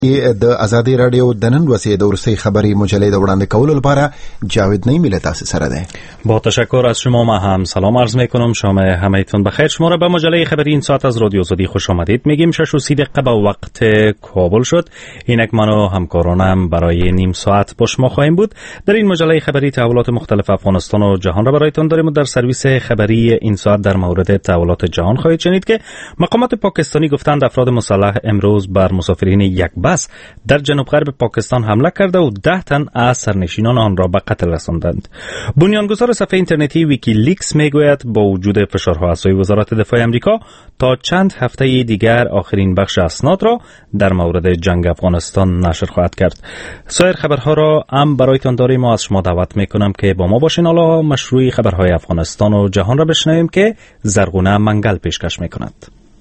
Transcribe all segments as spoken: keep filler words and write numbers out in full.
د ازادي رادیو د نن ورځې د ورسې خبری مجلې د وړاندې کولو لپاره جاوید نعیمی له تاسو سره ده. با تشکر از شما. ما هم سلام عرض میکنم. شما همه‌تون بخیر. شما را به مجله خبری این ساعت از رادیو آزادی خوش آمدید میگیم. شش و سی دقیقه به وقت کابل شد. اینک من و همکارانم برای نیم ساعت با شما خواهیم بود. در این مجله خبری تحولات مختلف افغانستان و جهان را برایتان داریم و در سرویس خبری این ساعت در مورد تحولات جهان خواهید شنید که مقامات پاکستانی گفتند افراد مسلح امروز بر مسافرین یک بس در جنوب غرب پاکستان حمله کرده و ده تن از سرنشینان آن را به قتل رساندند. بنیانگذار صفحه اینترنتی ویکیلیکس میگوید با وجود فشارها از سوی وزارت دفاع آمریکا تا چند هفته دیگر آخرین بخش اسناد را در مورد جنگ افغانستان نشر خواهد کرد. سایر خبرها را هم برایتان داریم و از شما دعوت میکنم که با ما باشین. حالا مشروع خبرهای افغانستان و جهان را بشنویم که زرغونه منگل پیشکش میکند.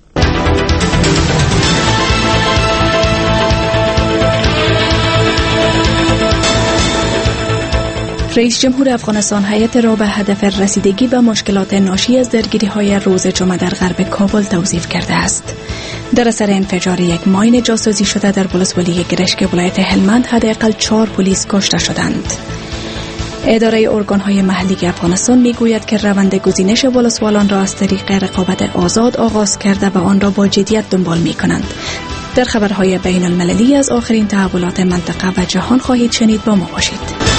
رئیس جمهور افغانستان هیئت را به هدف رسیدگی به مشکلات ناشی از درگیری‌های روز جمعه در غرب کابل توصیف کرده است. در اثر انفجار یک ماین جاسوسی شده در ولسوالی گرشک ولایت هلمند حداقل چهار پلیس کشته شدند. اداره ارگان‌های محلی افغانستان میگوید که روند گزینش ولسوالان را از طریق رقابت آزاد آغاز کرده و آن را با جدیت دنبال می‌کنند. در خبرهای بین المللی از آخرین تحولات منطقه و جهان خواهید شنید. با ما باشید.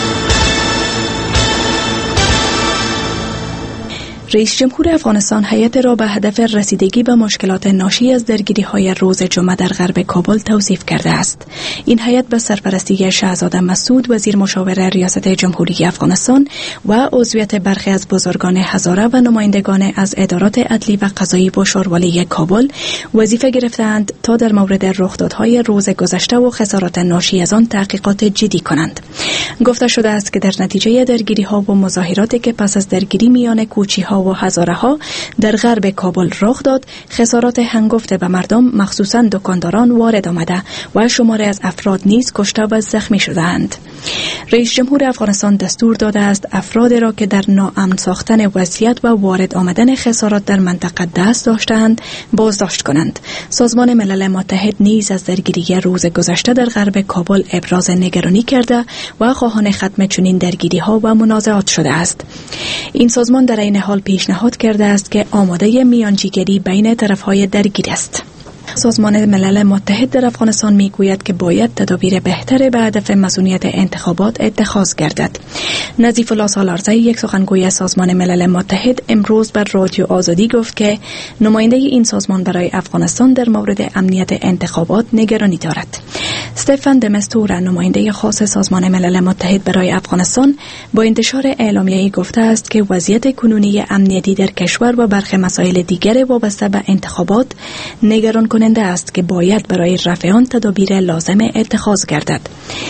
رئیس جمهور افغانستان هیئت را به هدف رسیدگی به مشکلات ناشی از درگیری‌های روز جمعه در غرب کابل توصیف کرده است. این هیئت به سرپرستی شاهزاده مسعود وزیر مشاور ریاست جمهوری افغانستان و عضویت برخی از بزرگان هزاره و نمایندگان از ادارات عدلی و قضایی با شوروالی کابل وظیفه گرفتند تا در مورد رخدادهای روز گذشته و خسارات ناشی از آن تحقیقات جدی کنند. گفته شده است که در نتیجه درگیری‌ها و مظاهراتی که پس از درگیری میان کوچی‌ها و هزاره ها در غرب کابل رخ داد، خسارات هنگفته به مردم مخصوصاً دکانداران وارد آمده و شماری از افراد نیز کشته و زخمی شدند. رئیس جمهور افغانستان دستور داده است افرادی را که در ناامن ساختن وضعیت و وارد آمدن خسارات در منطقه دست داشتند بازداشت کنند. سازمان ملل متحد نیز از درگیری روز گذشته در غرب کابل ابراز نگرانی کرده و خواهان ختم چنین درگیری‌ها و منازعات شده است. این سازمان در این حال پیشنهاد کرده است که آماده میانجیگری بین طرف‌های درگیر است. سازمان ملل متحد در افغانستان میگوید که باید تدابیر بهتر به هدف مصونیت انتخابات اتخاذ گردد. نظیف الله سالارزی، یک سخنگوی سازمان ملل متحد، امروز بر رادیو آزادی گفت که نماینده این سازمان برای افغانستان در مورد امنیت انتخابات نگرانی دارد. استفان د مستور، نماینده خاص سازمان ملل متحد برای افغانستان، با انتشار اعلامیه‌ای گفته است که وضعیت کنونی امنیتی در کشور و برخی مسائل دیگر وابسته به انتخابات نگران کننده است که باید برای رفع آن تدابیر لازم اتخاذ گردد.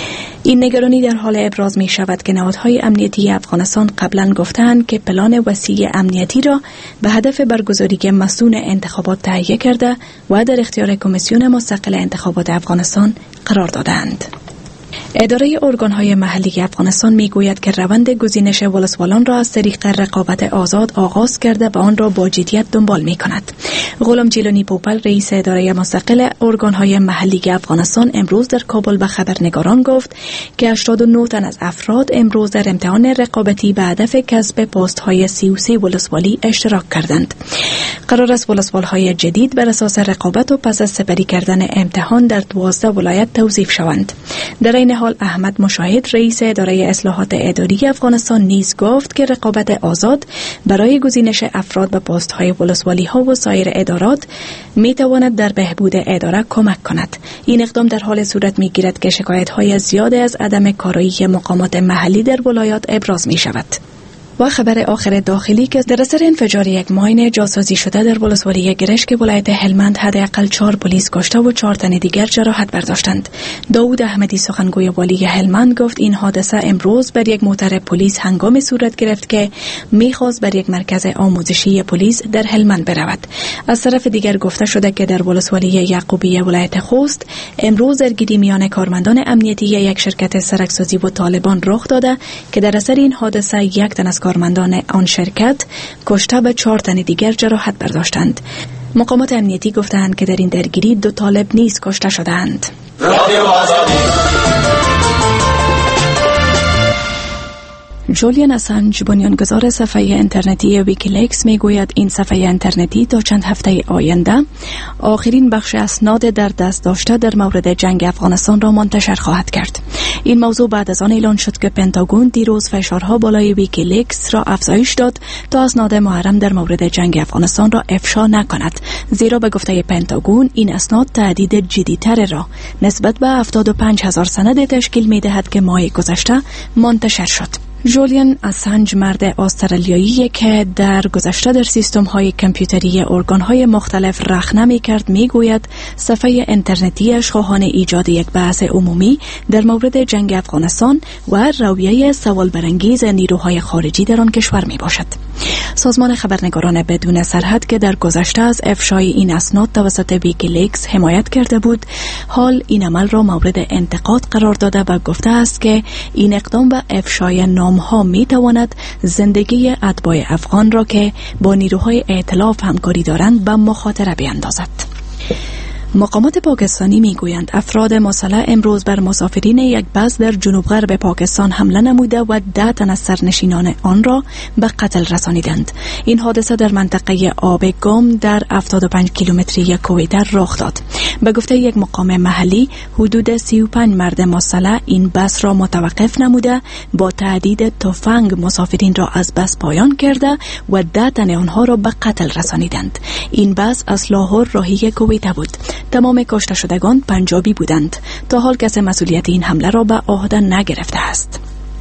این نگرانی در حال ابراز می شود که نهادهای امنیتی افغانستان قبلا گفتند که پلان وسیع امنیتی را به هدف برگزاری مصون انتخابات تهیه کرده و در اختیار کمیسیون مستقل انتخابات افغانستان قرار دادند. اداره ارگان‌های محلی افغانستان میگوید که روند گزینش ولسوالان را از طریق رقابت آزاد آغاز کرده و آن را با جدیت دنبال می‌کند. غلام جیلانی پوپل، رئیس اداره مستقل ارگان‌های محلی افغانستان، امروز در کابل به خبرنگاران گفت که هشتاد و نه تن از افراد امروز در امتحان رقابتی به هدف کسب پست‌های سی و سه ولسوالی اشتراک کردند. قرار است ولسوال‌های جدید بر اساس رقابت و پس از سپری کردن امتحان در دوازده ولایت توظیف شوند. در این حال احمد مشاهد، رئیس اداره اصلاحات اداری افغانستان، نیز گفت که رقابت آزاد برای گزینش افراد به پست‌های ولسوالی‌ها و سایر ادارات می‌تواند در بهبود اداره کمک کند. این اقدام در حال صورت می‌گیرد که شکایت‌های زیاد از عدم کارایی مقامات محلی در ولایات ابراز می‌شود. و خبر آخر داخلی که در اثر انفجار یک ماین جاسوسی شده در ولسوالی گرشک ولایت هلمند حداقل چهار پلیس کشته و چهار تن دیگر جراحت برداشتند. داوود احمدی، سخنگوی والی هلمند، گفت این حادثه امروز بر یک موتر پلیس هنگامی صورت گرفت که می‌خواست بر یک مرکز آموزشی پلیس در هلمند برود. از طرف دیگر گفته شده که در ولسوالی یعقوبیه ولایت خوست امروز درگیری میان کارمندان امنیتی یک شرکت سرکسازی و طالبان رخ داده که در اثر این حادثه یک تن از کارمندان آن شرکت کشته و چهار تن دیگر جراحت برداشتند. مقامات امنیتی گفتند که در این درگیری دو طالب نیز کشته شدند. رادیو آزادی. جولیان اسانج، بنیانگذار صفحه اینترنتی ویکیلیکس، میگوید این صفحه اینترنتی تا چند هفته آینده آخرین بخش اسناد در دست داشته در مورد جنگ افغانستان را منتشر خواهد کرد. این موضوع بعد از آن اعلان شد که پنتاگون دیروز فشارها بالای ویکیلیکس را افزایش داد تا اسناد محرم در مورد جنگ افغانستان را افشا نکند، زیرا به گفته پنتاگون این اسناد تهدید جدی‌تر را نسبت به هفتاد و پنج هزار سند تشکیل می‌دهد که ماه گذشته منتشر شد. جولیان اسانج مرد استرالیایی که در گذشته در سیستم‌های کامپیوتری ارگان‌های مختلف رخنه می‌کرد می‌گوید صفحه اینترنتیش خواهان ایجاد یک بحث عمومی در مورد جنگ افغانستان و رویه سوال برانگیز نیروهای خارجی در آن کشور میباشد. سازمان خبرنگاران بدون سرحد که در گذشته از افشای این اسناد توسط ویکیلیکس حمایت کرده بود، حال این عمل را مورد انتقاد قرار داده و گفته است که این اقدام به افشای نام‌ها می‌تواند زندگی اتباع افغان را که با نیروهای ائتلاف همکاری دارند به مخاطره بیندازد. مقامات پاکستانی میگویند افراد مسلح امروز بر مسافرین یک بس در جنوب غرب پاکستان حمله نموده و ده تن از سرنشینان آن را به قتل رسانیدند. این حادثه در منطقه آب گم در هفتاد و پنج کیلومتری کویتر رخ داد. به گفته یک مقام محلی، حدود سی و پنج مرد مسلح این بس را متوقف نموده با تهدید تفنگ مسافرین را از بس پایان کرده و ده تن آنها را به قتل رسانیدند. این بس از لاهور راهی کویت بود. تمام کشته شدگان پنجابی بودند. تا حال کسی مسئولیت این حمله را به عهده نگرفته است.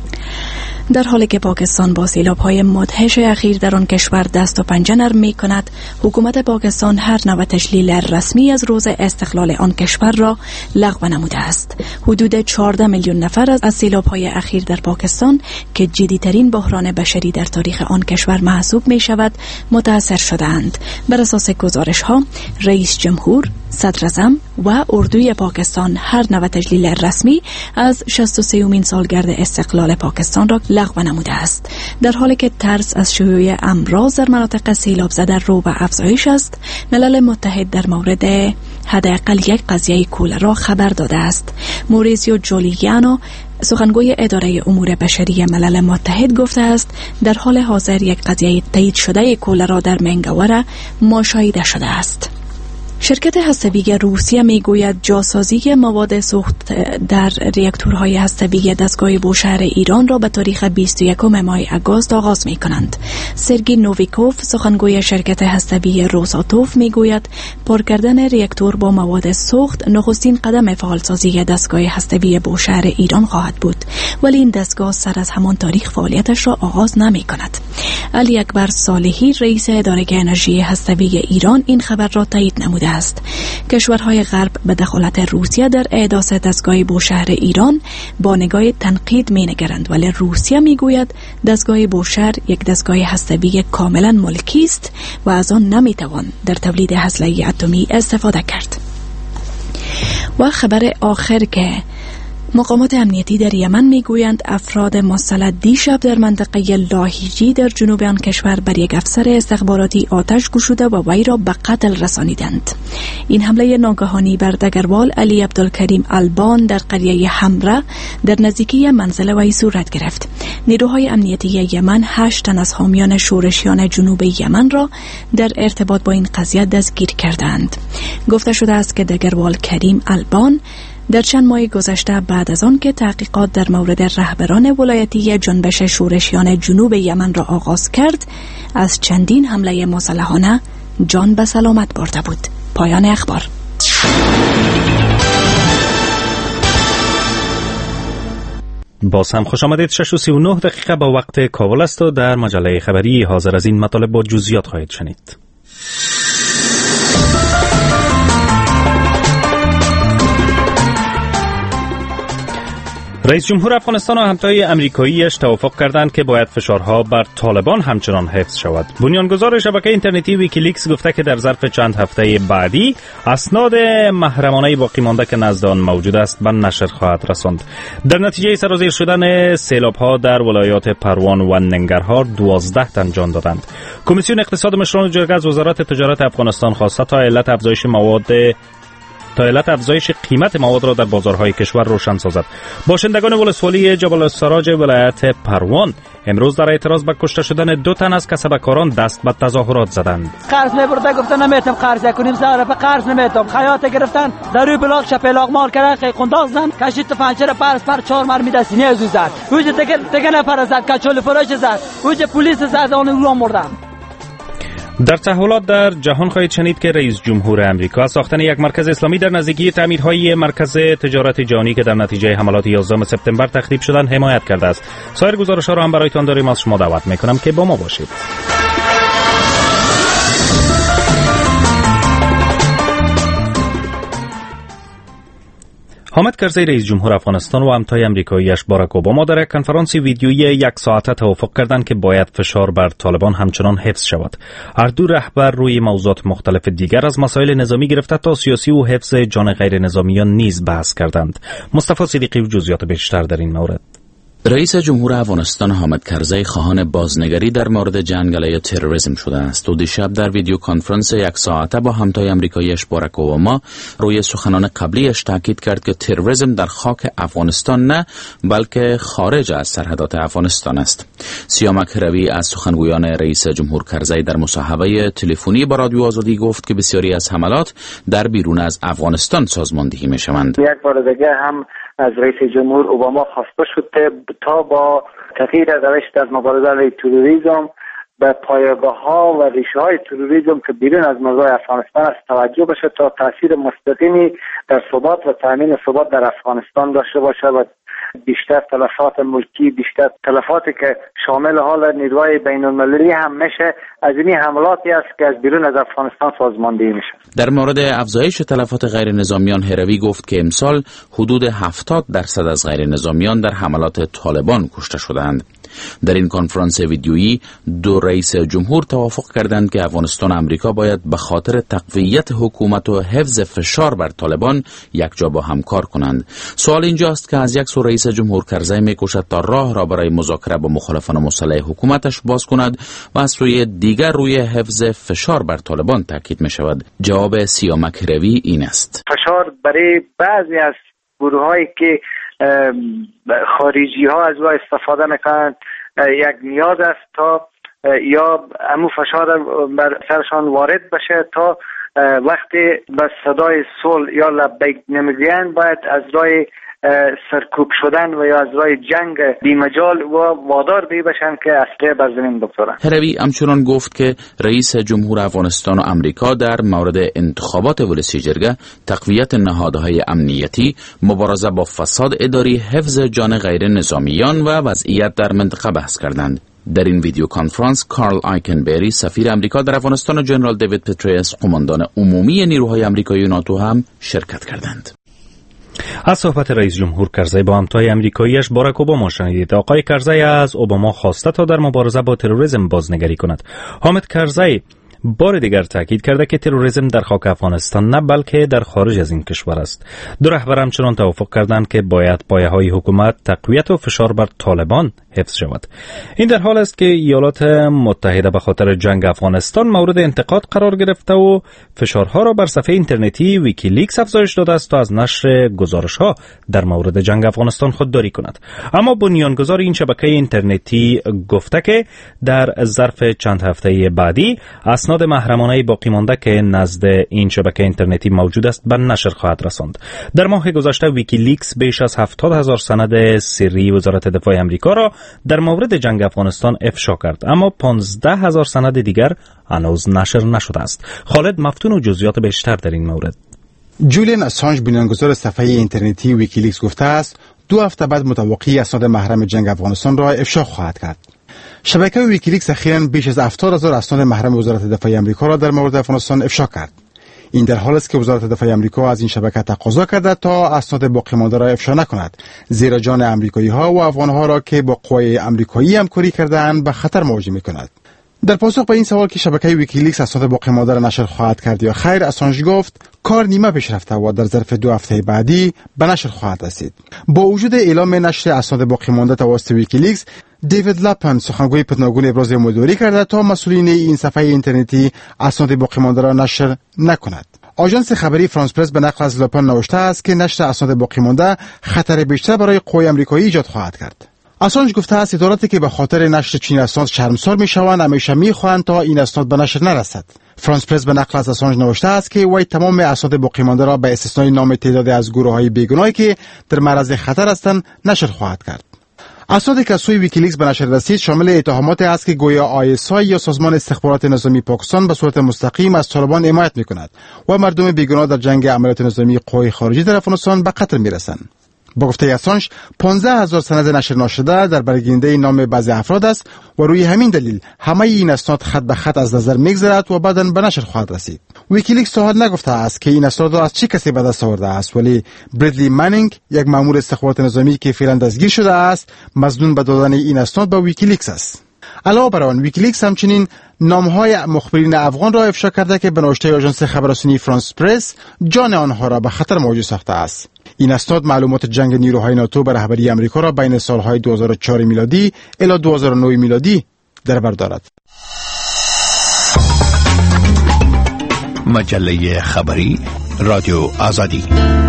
در حالی که پاکستان با سیلاب‌های مدهش اخیر در آن کشور دست و پنجه نرم می‌کند، حکومت پاکستان هر نوع تشلیل رسمی از روز استقلال آن کشور را لغو نموده است. حدود چهارده میلیون نفر از سیلاب‌های اخیر در پاکستان که جدی‌ترین بحران بشری در تاریخ آن کشور محسوب می‌شود، متاثر شده‌اند. بر اساس گزارش‌ها، رئیس جمهور، صدر اعظم و اردوی پاکستان هر نوع تجلیل رسمی از شصت و سومین سالگرد استقلال پاکستان را لغو نموده است. در حالی که ترس از شیوع امراض در مناطق سیلاب زده رو به افزایش است، ملل متحد در مورد حداقل یک قضیه کولرا خبر داده است. موریسیو جولیانو، سخنگوی اداره امور بشری ملل متحد، گفته است در حال حاضر یک قضیه تایید شده کولرا در منگاوره مشاهده شده است. شرکت هسته‌ای روسیه میگوید جاسازی مواد سوخت در ریاکتورهای هسته‌ای دستگاه بوشهر ایران را به تاریخ بیست و یکم ماه آگوست آغاز می‌کنند. سرگی نوویکوف، سخنگوی شرکت هسته‌ای روساتوف، میگوید پر کردن ریاکتور با مواد سوخت نخستین قدم فعالسازی دستگاه هسته‌ای بوشهر ایران خواهد بود، ولی این دستگاه سر از همان تاریخ فعالیتش را آغاز نمی‌کند. علی اکبر صالحی، رئیس اداره انرژی هسته‌ای ایران، این خبر را تایید نموده است. کشورهای غرب به دخالت روسیه در احداث دستگاه بوشهر ایران با نگاه تنقید می‌نگرند، ولی روسیه میگوید دستگاه بوشهر یک دستگاه هسته‌ای کاملا ملکی است و از آن نمیتوان در تولید اسلحه اتمی استفاده کرد. و خبر آخر که مقامات امنیتی در یمن میگویند افراد مسلح دیشب در منطقه لاهیجی در جنوب آن کشور بر یک افسر استخباراتی آتش گشوده و وی را به قتل رسانیدند. این حمله ناگهانی بر دگروال علی عبدالکریم البان در قریه حمره در نزدیکی منزل وی صورت گرفت. نیروهای امنیتی یمن هشت تن از حامیان شورشیان جنوب یمن را در ارتباط با این قضیه دستگیر کردند. گفته شده است که دگروال کریم البان در چند ماه گذشته بعد از آن که تحقیقات در مورد رهبران ولایتی جنبش شورشیان جنوب یمن را آغاز کرد، از چندین حمله مسلحانه جان به سلامت برده بود. پایان اخبار. باز هم خوش آمدید. شش و سی و نه دقیقه با وقت کابل است و در مجله خبری حاضر از این مطالب با جزئیات خواهید شنید. رئیس جمهور افغانستان و همتای امریکاییش توافق کردند که باید فشارها بر طالبان همچنان حفظ شود. بنیانگذار شبکه اینترنتی ویکیلیکس گفته که در ظرف چند هفته بعدی اسناد محرمانه باقی مانده که نزد آن موجود است به نشر خواهد رساند. در نتیجه سرازیر شدن سیلاب‌ها در ولایات پروان و ننگرهار دوازده تن جان دادند. کمیسیون اقتصاد مشران جرگه از وزارت تجارت افغانستان خواسته تا علت افزایش مواد تا علت افزایش قیمت مواد را در بازارهای کشور روشن سازد. باشندگان ولسوالی جبل السراج ولایت پروان امروز در اعتراض به کشته شدن دو تن از کسبکاران دست به تظاهرات زدند. قرض میبرده گفتن نمیتم قرض کنیم، سر به قرض نمیتم، خیاط گرفتن در روی بلاک شپلاق مال کردن، قیقونداز زدن، کشید تو پنجره پرس پر چهار مرمی دست سینه زو زد، وجه دیگه دیگه نفر زد، کچول فروش زد، وجه پلیس زد، اون رو مردن. در تحولات در جهان خواهید شنید که رئیس جمهور امریکا از ساختن یک مرکز اسلامی در نزدیکی تعمیرهای مرکز تجارت جهانی که در نتیجه حملات یازدهم سپتامبر تخریب شدن حمایت کرده است. سایر گزارش‌ها را هم برایتان داریم. از شما دعوت می‌کنم که با ما باشید. حامد کرزی رئیس جمهور افغانستان و همتای امریکاییش باراک اوباما در یک کنفرانس ویدیویی یک ساعته توافق کردند که باید فشار بر طالبان همچنان حفظ شود. هر دو رهبر روی موضوعات مختلف دیگر از مسائل نظامی گرفته تا سیاسی و حفظ جان غیر نظامیان نیز بحث کردند. مصطفی صدیقی و جزئیات بیشتر در این مورد. رئیس جمهور افغانستان حامد کرزی خواهان بازنگری در مورد جنگ علیه تروریسم شده است و دیشب در ویدیو کنفرانس یک ساعته با همتای امریکاییش باراک اوباما روی سخنان قبلیش تاکید کرد که تروریسم در خاک افغانستان نه بلکه خارج از سرحدات افغانستان است. سیامک هروی از سخنگویان رئیس جمهور کرزی در مصاحبه تلفنی با رادیو آزادی گفت که بسیاری از حملات در بیرون از افغانستان سازماندهی می‌شوند. یک بار دیگه هم از رئیس جمهور اوباما خواسته شد تا با تغییر روش در مبارزه علیه تروریسم به پایه‌ها و ریشه‌های تروریسم که بیرون از مرزهای افغانستان است توجه بشه تا تاثیر مستقیمی در ثبات و تامین ثبات در افغانستان داشته باشه و بیشتر تلفات ملکی، بیشتر تلفاتی که شامل حال نیروهای بین‌المللی هم میشه از این حملاتی است که از بیرون از افغانستان سازماندهی میشه. در مورد افزایش تلفات غیر نظامیان هروی گفت که امسال حدود هفتاد درصد از غیر نظامیان در حملات طالبان کشته شدند. در این کنفرانس ویدیویی دو رئیس جمهور توافق کردند که افغانستان و امریکا باید به خاطر تقویت حکومت و حفظ فشار بر طالبان یکجا با هم کار کنند. سوال اینجاست که از یک سو رئیس جمهور کرزی میکوشد تا راه را برای مذاکره با مخالفان مسلح حکومتش باز کند و از سوی دیگر روی حفظ فشار بر طالبان تاکید می شود. جواب سیامک هروی این است: فشار برای بعضی از گروهایی که خارجی ها از او استفاده میکنند یک نیاز است تا یا امو فشار بر سرشان وارد بشه تا وقتی به صدای صلح یا لبیک نمیگویند باید از راه سرکوب شدن و یا از راه جنگ بیمجال و وادار بی بشن که اسلحه بر زمین بگذارن. هروی همچنان گفت که رئیس جمهور افغانستان و امریکا در مورد انتخابات ولسی جرگه، تقویت نهادهای امنیتی، مبارزه با فساد اداری، حفظ جان غیر نظامیان و وضعیت در منطقه بحث کردند. در این ویدیو کنفرانس کارل آیکنبری سفیر امریکا در افغانستان و جنرال دیوید پتریس قماندان عمومی نیروهای آمریکایی و ناتو هم شرکت کردند. از صحبت رئیس جمهور کرزی با همتای امریکاییش باراک اوباما شنیدید. آقای کرزی از اوباما خواسته تا در مبارزه با تروریسم بازنگری کند. حامد کرزی بار دیگر تاکید کرده که تروریسم در خاک افغانستان نه بلکه در خارج از این کشور است. دو رهبر همچنان توافق کردند که باید پایه‌های حکومت تقویت و فشار بر طالبان حفظ شود. این در حال است که ایالات متحده به خاطر جنگ افغانستان مورد انتقاد قرار گرفته و فشارها را بر صفحه اینترنتی ویکیلیکس افزایش داده است تا از نشر گزارش‌ها در مورد جنگ افغانستان خودداری کند. اما بنیانگذار این شبکه اینترنتی گفته که در ظرف چند هفته بعدی اسناد محرمانه باقی مانده که نزد این شبکه اینترنتی موجود است به نشر خواهد رساند. در ماه گذشته ویکیلیکس بیش از هفتاد هزار سند سری وزارت دفاع آمریکا را در مورد جنگ افغانستان افشا کرد، اما پانزده هزار سند دیگر هنوز نشر نشده است. خالد مفتون و جزئیات بیشتر در این مورد. جولین اسانژ بنیانگذار صفحه اینترنتی ویکیلیکس گفته است دو هفته بعد متوقعی اسناد محرم جنگ افغانستان را افشا خواهد کرد. شبکه ویکیلیکس اخیراً بیش از هفتاد هزار اسناد محرم وزارت دفاع آمریکا را در مورد افغانستان افشا کرد. این در حالی است که وزارت دفاع آمریکا از این شبکه تقاضا کرده تا اسناد باقی مانده را افشا نکند، زیرا جان آمریکایی‌ها و افغان‌ها را که با قوای آمریکایی همکاری کرده‌اند به خطر مواجه می‌کند. در پاسخ به این سوال که شبکه ویکیلیکس اسناد باقی مانده را نشر خواهد کرد یا خیر، اسانژ گفت کار نیمه پیش رفته و در ظرف دو هفته بعدی به نشر خواهد رسید. با وجود اعلام نشر اسناد باقی مانده توسط ویکیلیکس، دیوید لپن سخنگوی پنتاگون ابراز امیدواری کرده تا مسئولین این صفحه اینترنتی اسناد باقی مانده را نشر نکند. آژانس خبری فرانس پرس به نقل از لوپن نوشته است که نشر اسناد باقی مانده خطر بیشتر برای قوای آمریکایی ایجاد خواهد کرد. اسانج گفته است اطلاعاتی که به خاطر نشر چینی اسناد شرمسار میشوند همیشه میخواهند تا این اسناد به نشر نرسد. فرانس پرس به نقل از اسانج نوشته است که وی تمام اسناد باقی مانده را به استثنای نام تعدادی از گروه‌های بیگناهی که در معرض خطر هستند نشر خواهد کرد. اسنادی که سوی ویکیلیکس به نشر رسید شامل اتهامات است که گویا آی اس آی یا سازمان استخبارات نظامی پاکستان به صورت مستقیم از طالبان حمایت می‌کند و مردم بیگناه در جنگ عملیات نظامی قوای خارجی در افغانستان به قتل می‌رسند. با گفته اسانج پانزده هزار سند نشر نشده در برگیرنده نام بعضی افراد است و روی همین دلیل همه این اسناد خط به خط از نظر میگذرد و بعداً به نشر خواهد رسید. ویکیلیکس تا حال نگفته است که این اسناد را از چه کسی به دست آورده است، ولی بریدلی منینگ یک مأمور استخبارات نظامی که فعلا دستگیر شده است مظنون به دادن این اسناد به ویکیلیکس است. علاوه بر آن ویکیلیکس همچنین نام‌های مخبرین افغان را افشا کرده که به نوشته آژانس خبررسانی فرانس پرس جان آنها را به خطر مواجه ساخته است. این اسناد معلومات جنگ نیروهای ناتو بر رهبری آمریکا را بین سالهای دو هزار و چهار میلادی الی دو هزار و نه میلادی در بر دارد. مجله خبری رادیو آزادی.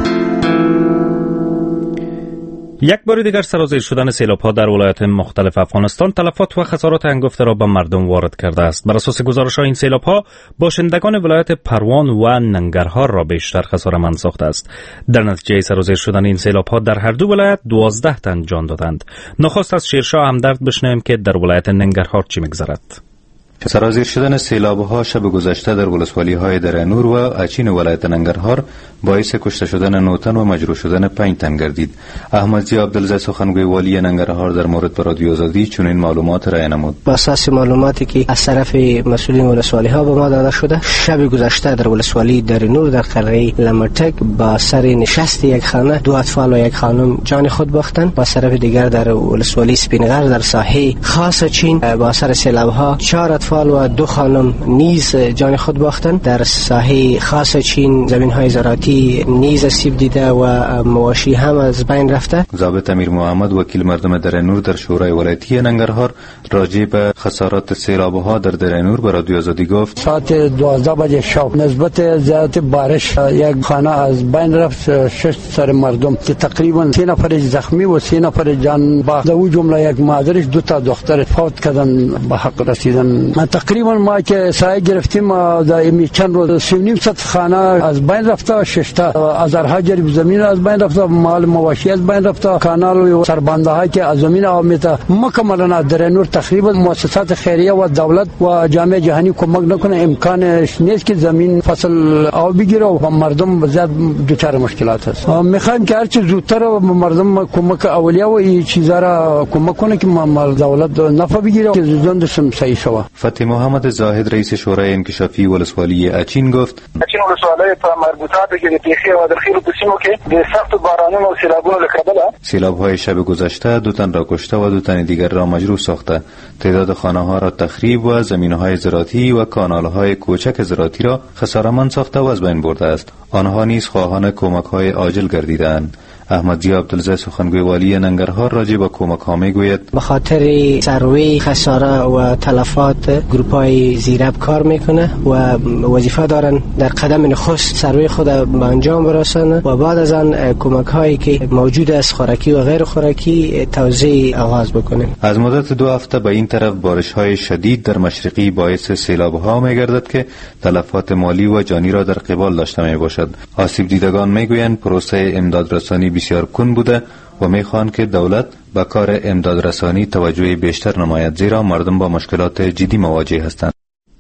یک بار دیگر سرازیر شدن سیلاب‌ها در ولایات مختلف افغانستان تلفات و خسارات هنگفته را به مردم وارد کرده است. بر اساس گزارش‌ها این سیلاب‌ها باشندگان ولایت پروان و ننگرهار را بیشتر خساره‌مند ساخته است. در نتیجه سرازیر شدن این سیلاب‌ها در هر دو ولایت دوازده تن جان دادند. نخست از شیرشاه همدرد بشنویم که در ولایت ننگرهار چی می‌گذرد. سرازیر شدن سیلاب‌ها شب گذشته در ولسوالی‌های درنور و اچین ولایت ننگرهار باعث کشته شدن نه تن و مجروح شدن پنج تن گردید. احمدزی عبدالزی سخنگوی والی ننگرهار در مورد به رادیو آزادی چنین معلومات را نمود. با اساس معلوماتی که از طرف مسئولین ولسوالی‌ها به ما داده شده، شب گذشته در ولسوالی درنور در قلعه لمرتک با سر نشست یک خانه دو اطفال و یک خانم جان خود باختند. با طرف دیگر در ولسوالی سپینغر در ساحه خاص چین با اثر سیلاب‌ها چهار اطفال و دو خانم نیز جان خود باختند. در ساحه خاص چین زمین‌های زراعتی نیز آسیب دیده و مواشی هم از بین رفته. ضابط امیر محمد وکیل مردم درنور در شورای ولایتی ننگرهار راجع به خسارات سیلاب‌ها در درنور به رادیو آزادی گفت ساعت دوازده بجه شب نسبت زیادت بارش یک خانه از بین رفت، شش سر مردم که تقریبا سه نفر زخمی و سه نفر جان باخت. در اون جمله یک مادرش دو تا دختر فوت کردن به حق رسیدن. ما تقریبا ما که سایه گرفتیم دائمی چند روز سی و نیم صد خانه از بین رفته، شش تا از هرجری زمین از بین رفته، مال مواشی از بین رفته، کانال و سربنده های که از زمین آمیته مکملا در نور تقریبا مؤسسات خیریه و دولت و جامعه جهانی کمک نکنه امکانش نیست که زمین فصل آب بگیره و مردم زیاد دچار مشکلات است. میخوایم که هر چه زودتر مردم کمک اولیه و این چیزا را کمک کنه که مال دولت نفع بگیره که زندشون صحیح شود. فتحی محمد زاهد رئیس شورای انکشافی ولسوالی اچین گفت اچین ولسوالی په مربوطات کې د پیښې او درخیلو په سیمو کې د سخت بارانونو او سیلابونو له کبله سیلاب‌های شب گذشته دو تن را کشته و دو تن دیگر را مجروح ساخته. تعداد خانه‌ها را تخریب و زمین‌های زراعتی و کانال‌های کوچک زراعتی را خساره‌مند ساخته و از بین برده است. آنها نیز خواهان کمک‌های عاجل گردیدند. احمدزی عبدالزی سخنگوی والی ننگرهار راجع به کمک‌ها میگوید به خاطر سروی خساره و تلفات گروپ‌های زیراب کار میکنه و وظیفه دارن در قدم نخست سروی خود به انجام برسانه و بعد از آن کمک‌هایی که موجود است خوراکی و غیر خوراکی توزیع آغاز بکنه. از مدت دو هفته به این طرف بارش‌های شدید در مشرقی باعث سیلاب‌ها میگردد که تلفات مالی و جانی را در قبال داشته میباشد. آسیب دیدگان میگویند پروسه امدادرسانی بسیار کند بوده و میخواهند که دولت به کار امدادرسانی توجه بیشتر نماید، زیرا مردم با مشکلات جدی مواجه هستند.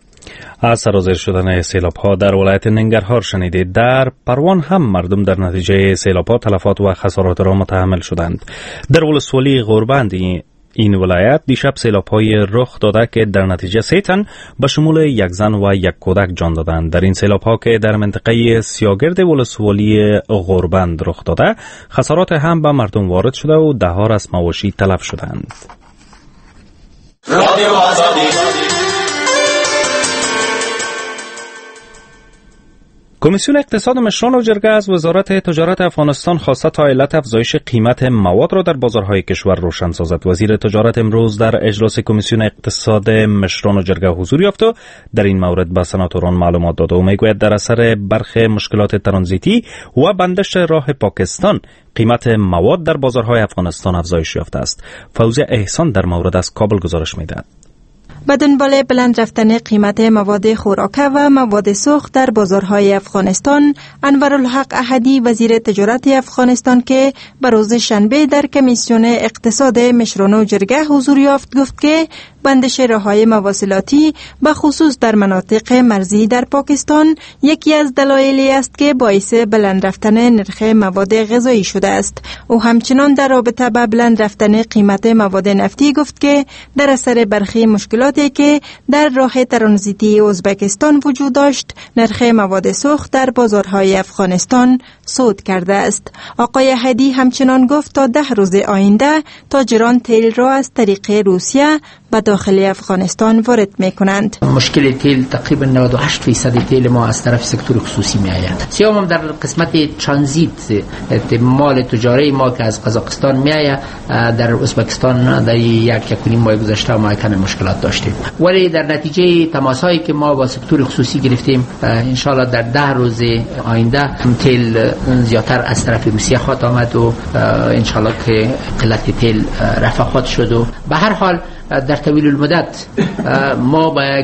از سرازیر شدن سیلاب‌ها در ولایت ننگرهار شنیدید. در پروان هم مردم در نتیجه سیلاب‌ها تلفات و خسارات را متحمل شدند. در ولسوالی غوربند این ولایت دیشب سیلاب‌های رخ داده که در نتیجه سه تن به شمول یک زن و یک کودک جان دادند. در این سیلاب‌ها که در منطقه سیاگرد ولسوالی غوربند رخ داده، خسارات هم به مردم وارد شده و ده ها از مواشی تلف شدند. رادیو آزادی کمیسیون اقتصاد مشران و جرگه از وزارت تجارت افغانستان خواسته تا علت افزایش قیمت مواد را در بازارهای کشور روشن سازد. وزیر تجارت امروز در اجلاس کمیسیون اقتصاد مشران و جرگه حضور یافت و در این مورد به سناتوران معلومات داد و میگوید در اثر برخی مشکلات ترانزیتی و بندش راه پاکستان قیمت مواد در بازارهای افغانستان افزایش یافته است. فوزیه احسان در مورد از کابل گزارش می‌دهد. به دنبال بلند رفتن قیمت مواد خوراکه و مواد سوخت در بازارهای افغانستان، انورالحق احدی وزیر تجارت افغانستان که به روز شنبه در کمیسیون اقتصاد مشران و جرگه حضور یافت گفت که بندش راههای مواصلاتی به خصوص در مناطق مرزی در پاکستان یکی از دلایلی است که باعث بلند رفتن نرخ مواد غذایی شده است. او همچنان در رابطه با بلند رفتن قیمت مواد نفتی گفت که در اثر برخی مشکلاتی که در راه ترانزیتی ازبکستان وجود داشت، نرخ مواد سوخت در بازارهای افغانستان صعود کرده است. آقای هدی همچنان گفت تا ده روز آینده تاجران تیل را از طریق روسیه به داخل افغانستان وارد می کنند. مشکل تیل تقریبا نود و هشت درصد تیل ما از طرف سکتور خصوصی می آید. سیام هم در قسمت ترانزیت مال تجاری ما که از قزاقستان می آید در ازبکستان در یک یک ماه گذشته ما کمی مشکلات داشتیم، ولی در نتیجه تماس هایی که ما با سکتور خصوصی گرفتیم ان شاء الله در ده روز آینده تیل زیادتر از طرف روسیه خواهد آمد و ان شاء الله که قلت تیل رفع خواهد شد. و به هر حال در طویل المدت ما با یک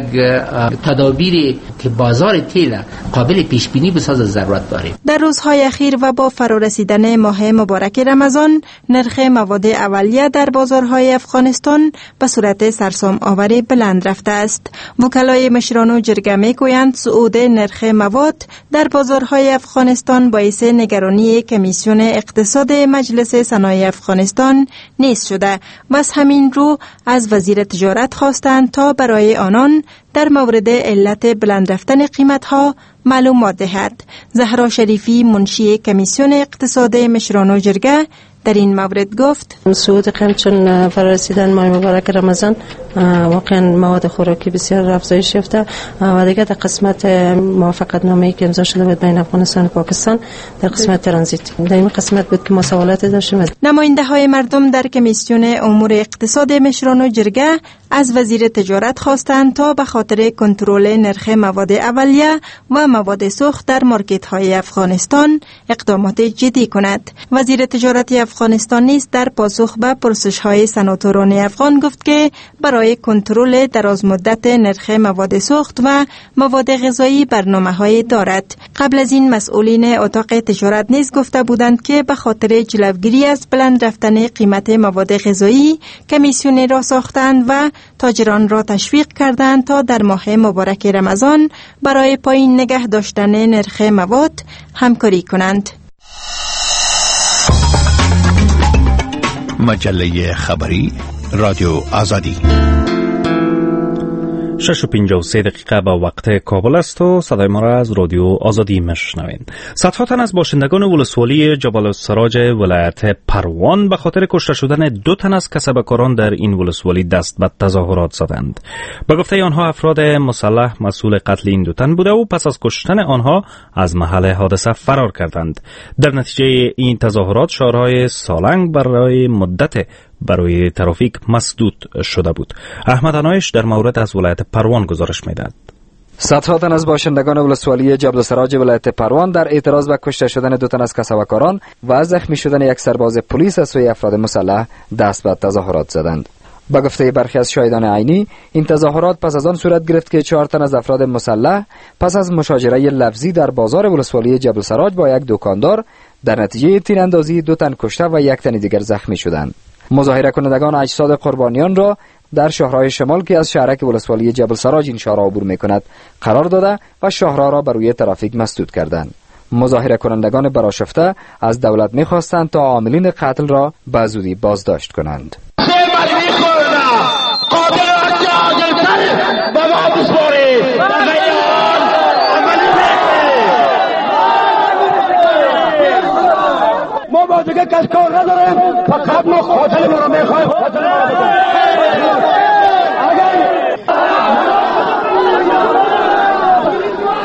تدابیری که بازار تیل قابل پیش بینی بسازد ضرورت داریم. در روزهای اخیر و با فرارسیدن ماه مبارک رمضان، نرخ مواد اولیه در بازارهای افغانستان به صورت سرسام آوری بلند رفته است. وکلای مشران و جرگه میگویند صعود نرخ مواد در بازارهای افغانستان باعث نگرانی کمیسیون اقتصاد مجلس صنایع افغانستان نیز شده و از همین رو از وزیر تجارت خواستند تا برای آنان در مورد علت بلند رفتن قیمت‌ها معلومات دهد. زهرا شریفی منشی کمیسیون اقتصاد مشران و جرگه در این مورد گفت صعود قیمت چون فرارسیدن ماه مبارک رمضان واقعا مواد خوراکی بسیار افزایش یافته و دیگه در قسمت موافقت نامه‌ای که امضا شده بود بین افغانستان و پاکستان در قسمت ترانزیت در این قسمت بود که ما سوالات داشتیم. نماینده های مردم در کمیسیون امور اقتصاد مشران و جرگه از وزیر تجارت خواستند تا به خاطر کنترل نرخ مواد اولیه و مواد سوخت در مارکت های افغانستان اقدامات جدی کند. وزیر تجارت افغانستان نیز در پاسخ به پرسش های سناتوران افغان گفت که برای کنترل دراز مدت نرخ مواد سوخت و مواد غذایی برنامه‌های دارد. قبل از این مسئولین اتاق تجارت نیز گفته بودند که به خاطر جلوگیری از بلند رفتن قیمت مواد غذایی کمیسیون را ساختند و تاجران را تشویق کردند تا در ماه مبارک رمضان برای پایین نگه داشتن نرخ مواد همکاری کنند. مجله خبری رادیو آزادی شش و پنجاه و سه دقیقه به وقت کابل است و صدای ما را از رادیو آزادی میشنوین. صدها تن از باشندگان ولسوالی جبل السراج ولایت پروان به خاطر کشته شدن دو تن از کسبکاران در این ولسوالی دست به تظاهرات زدند. به گفته آنها افراد مسلح مسئول قتل این دو تن بوده و پس از کشتن آنها از محل حادثه فرار کردند. در نتیجه این تظاهرات شهرهای سالنگ برای مدت برای ترافیک مسدود شده بود. احمد انایش در مورد از ولایت پروان گزارش می‌دهد. صدها تن از باشندگان ولسوالی جبل السراج ولایت پروان در اعتراض به کشته شدن دو تن از کسبکاران و زخمی شدن یک سرباز پلیس از سوی افراد مسلح دست به تظاهرات زدند. با گفته برخی از شاهدان عینی، این تظاهرات پس از آن صورت گرفت که چهار تن از افراد مسلح پس از مشاجره لفظی در بازار ولسوالی جبل السراج با یک دکاندار در نتیجه تیراندازی دو تن کشته و یک تن دیگر زخمی شدند. مظاهره کنندگان اجساد قربانیان را در شهرهای شمال که از شهرک ولسوالی جبل السراج این شهرها عبور می‌کند قرار داده و شهرها را بر روی ترافیک مسدود کردند. مظاهره کنندگان برآشفته از دولت می‌خواستند تا عاملین قتل را به زودی بازداشت کنند. ما دیگه کس کار نداریم، فقط ما قاتل ما رو میخوایم.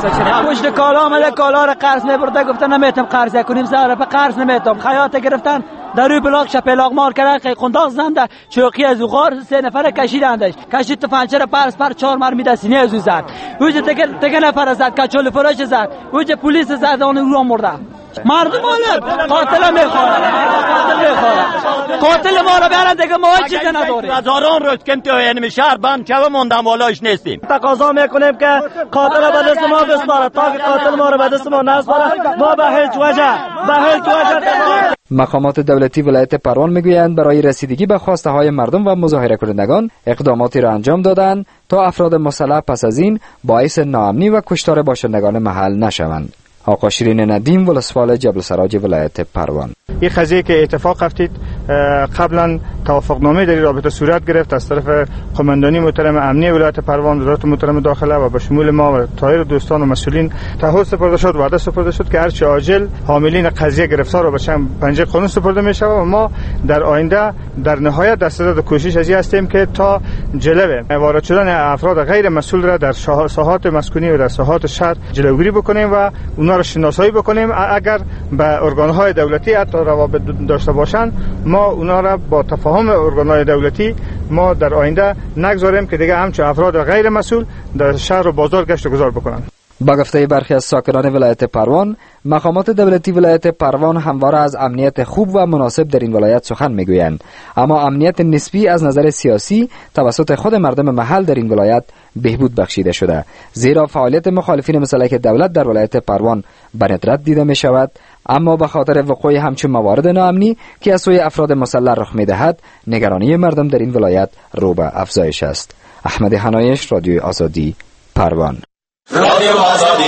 پشت کالا آمده کالا را قرض میبرده، گفته نمیتم قرض کنیم، زهره به قرض نمیتم. خیاط گرفتن در روی بلاک شپلاق مار کردن، خی قنداق زنده چوقی از غار سه نفر کشیدندش، کشید تو فنچر پرس پر چهار مر میده سینه از زد. اوج تک تک نفر زد، کچول فراش زد، اوج پلیس زد اون رو مرده. مردم مال قاتل میخواد، قاتل میخواد، قاتل ما رو بیارن دیگه ما چیزی نداریم. هزاران روز که تو یعنی شهر بند که موندم والاش نیستیم. تقاضا میکنیم که قاتل به دست ما بسپاره، تا که قاتل ما رو به دست ما نسپاره ما به هیچ وجه به هیچ وجه. مقامات دولتی ولایت پروان میگویند برای رسیدگی به خواسته های مردم و مظاهره کنندگان اقداماتی را انجام دادند تا افراد مسلح پس از این باعث ناامنی و کشتار باشندگان محل نشوند. آقا شیرین ندیم ولسوالی جبل سراج ولایت پروان. این قضیه که اتفاق افتید قبلا توافقنامه در رابطه صورت گرفت از طرف قماندانی محترم امنیه ولایت پروان، وزارت محترم داخله و به شمول ما و سایر دوستان و مسئولین تعهد سپرده شد، وعده سپرده شد که هرچه عاجل حاملین قضیه گرفتار و به پنجه قانون سپرده می شود و ما در آینده در نهایت در صدد کوشش ازی هستیم که تا جلوه وارد شدن افراد غیر مسئول را در ساحات مسکونی و در ساحات شهر جلوگیری بکنیم و اونا را شناسایی بکنیم. اگر به ارگان‌های دولتی حتی روابط داشته باشند ما اونا را با تفاهم ارگان‌های دولتی ما در آینده نگذاریم که دیگه همچون افراد غیر مسئول در شهر و بازار گشت و گذار بکنند. با گفته برخی از ساکنان ولایت پروان، مقامات دولتی ولایت پروان همواره از امنیت خوب و مناسب در این ولایت سخن میگویند، اما امنیت نسبی از نظر سیاسی توسط خود مردم محل در این ولایت بهبود بخشیده شده، زیرا فعالیت مخالفین مسلح دولت در ولایت پروان به ندرت دیده می شود، اما به خاطر وقوع همچون موارد ناامنی که از سوی افراد مسلح رخ می دهد، نگرانی مردم در این ولایت رو به افزایش است. احمد حنایش، رادیوی آزادی، پروان. رادیو آزادی.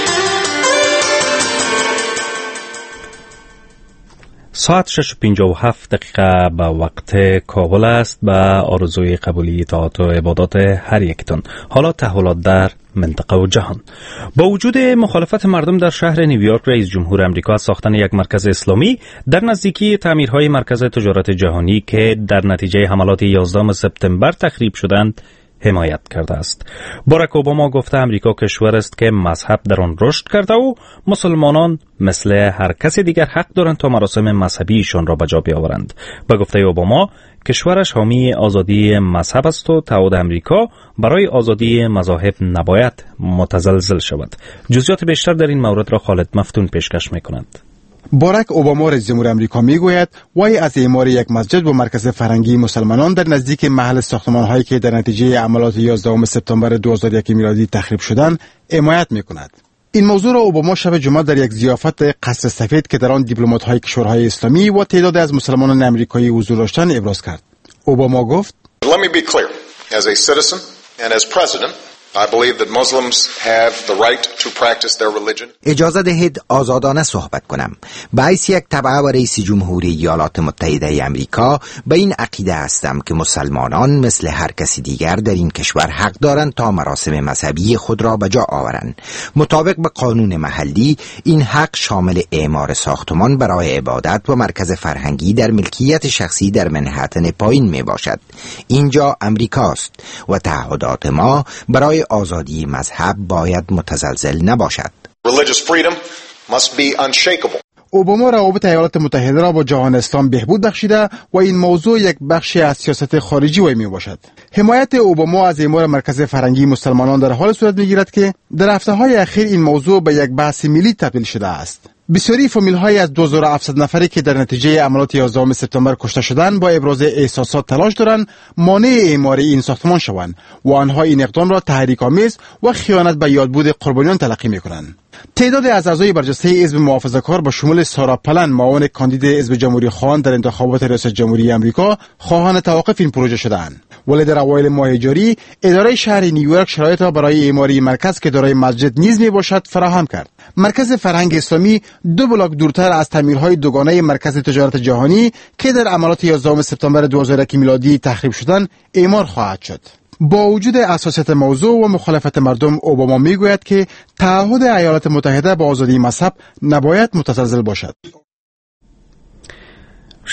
ساعت شش و پنجاه و هفت دقیقه به وقت کابل است. به آرزوی قبولی اطاعت و عبادات هر یکتون. حالا تحولات در منطقه و جهان. با وجود مخالفت مردم در شهر نیویورک، رئیس جمهور امریکا از ساختن یک مرکز اسلامی در نزدیکی تعمیرهای مرکز تجارت جهانی که در نتیجه حملات یازدهم سپتامبر تخریب شدند حمایت کرده است. باراک اوباما گفته امریکا کشور است که مذهب در آن رشد کرده و مسلمانان مثل هر کس دیگر حق دارند تا مراسم مذهبیشان را به جا بیاورند. به گفته اوباما کشورش حامی آزادی مذهب است و تعهد امریکا برای آزادی مذاهب نباید متزلزل شود. جزئیات بیشتر در این مورد را خالد مفتون پیشکش می‌کند. باراک اوباما رئیس جمهور امریکا میگوید وی از اعمار یک مسجد و مرکز فرهنگی مسلمانان در نزدیک محل ساختمان‌هایی که در نتیجه حملات یازدهم سپتامبر دو هزار و یک میلادی تخریب شدند حمایت میکند. این موضوع را اوباما شب جمعه در یک ضیافت قصر سفید که در آن دیپلمات‌های کشورهای اسلامی و تعداد از مسلمانان امریکایی حضور داشتند ابراز کرد. اوباما گفت: Let me be clear. As a citizen and as president, I believe that Muslims have the right to practice their religion. اجازه دهید آزادانه صحبت کنم. به حیث یک تبع و رئیس جمهوری ایالات متحده امریکا به این عقیده هستم که مسلمانان مثل هر کسی دیگر در این کشور حق دارند تا مراسم مذهبی خود را به جا آورند. مطابق به قانون محلی این حق شامل اعمار ساختمان برای عبادت و مرکز فرهنگی در ملکیت شخصی در منهتن پایین می باشد. اینجا امریکاست و تعهدات ما برای آزادی مذهب باید متزلزل نباشد. Religious freedom must be unshakable. اوباما روابط ایالات متحده را با جهان اسلام بهبود بخشیده و این موضوع یک بخشی از سیاست خارجی وی می باشد. حمایت اوباما از اعمار مرکز فرهنگی مسلمانان در حال صورت میگیرد که در هفته‌های اخیر این موضوع به یک بحث ملی تبدیل شده است. بسیاری فامیل‌های از دو هزار و هفتصد نفری که در نتیجه حملات یازدهم سپتامبر کشته شدند با ابراز احساسات تلاش دارند مانع اعمار این ساختمان شوند و آنها این اقدام را تحریک‌آمیز و خیانت به یادبود قربانیان تلقی می‌کنند. تعدادی از اعضای برجسته حزب محافظه‌کار با شمول سارا پلن معاون کاندید حزب جمهوری خواهان در انتخابات ریاست جمهوری آمریکا خواهان توقف این پروژه شدند. ولی در اوایل ماه جاری اداره شهر نیویورک شرایط را برای اعمار مرکز که دارای مسجد نیز میباشد فراهم کرد. مرکز فرهنگ اسلامی دو بلاک دورتر از تعمیرهای دوگانه مرکز تجارت جهانی که در حملات یازدهم سپتامبر دو هزار و یک میلادی تخریب شدند اعمار خواهد شد. با وجود حساسیت موضوع و مخالفت مردم، اوباما میگوید که تعهد ایالات متحده با آزادی مذهب نباید متزلزل باشد.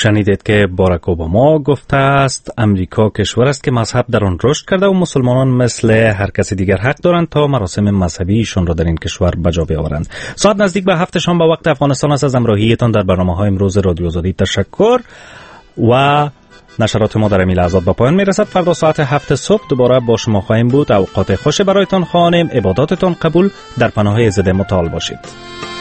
شنیدید که باراک اوباما گفته است امریکا کشور است که مذهب در آن رشد کرده و مسلمانان مثل هر کسی دیگر حق دارند تا مراسم مذهبیشون را در این کشور بجا بیاورند. ساعت نزدیک به هفت شام به وقت افغانستان است. از همراهیتان در برنامه‌های امروز رادیو آزادی تشکر و نشرات ما در این لحظات به پایان میرسد. فردا ساعت هفت صبح دوباره با شما خواهیم بود. اوقات خوش برایتان خواهیم. عباداتتان قبول. در پناه عزت متعال باشید.